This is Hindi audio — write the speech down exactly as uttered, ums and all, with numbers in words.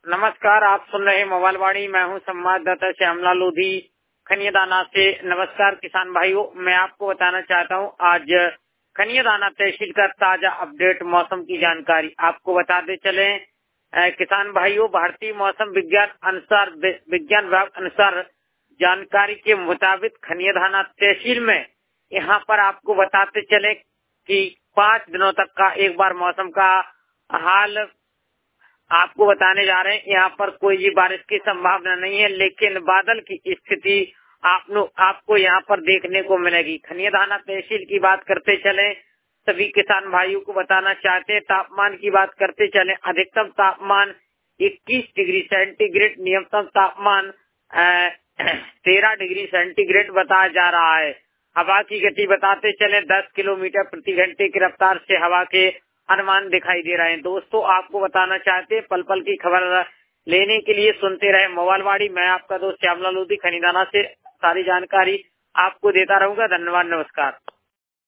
नमस्कार, आप सुन रहे मोबाइल वाणी। मैं हूं संवाददाता श्यामलाल लोधी खनियादाना से। नमस्कार किसान भाइयों, मैं आपको बताना चाहता हूं आज खनियादाना तहसील का ताजा अपडेट मौसम की जानकारी आपको बताते चले। अ, किसान भाइयों, भारतीय मौसम विज्ञान अनुसार विज्ञान विभाग अनुसार जानकारी के मुताबिक खनियादाना तहसील में यहाँ पर आपको बताते चले कि पाँच दिनों तक का एक बार मौसम का हाल आपको बताने जा रहे हैं। यहाँ पर कोई भी बारिश की संभावना नहीं है, लेकिन बादल की स्थिति आप आपको यहाँ पर देखने को मिलेगी। खनियादाना तहसील की बात करते चले, सभी किसान भाइयों को बताना चाहते हैं। तापमान की बात करते चले, अधिकतम तापमान इक्कीस डिग्री सेंटीग्रेड, न्यूनतम तापमान तेरह डिग्री सेंटीग्रेड बताया जा रहा है। हवा की गति बताते चले, दस किलोमीटर प्रति घंटे की रफ्तार से हवा के अनुमान दिखाई दे रहे हैं। दोस्तों, आपको बताना चाहते हैं, पल पल की खबर लेने के लिए सुनते रहे मोबाइल वाणी। मैं आपका दोस्त श्यामलाल लोधी खनियादाना से सारी जानकारी आपको देता रहूंगा। धन्यवाद, नमस्कार।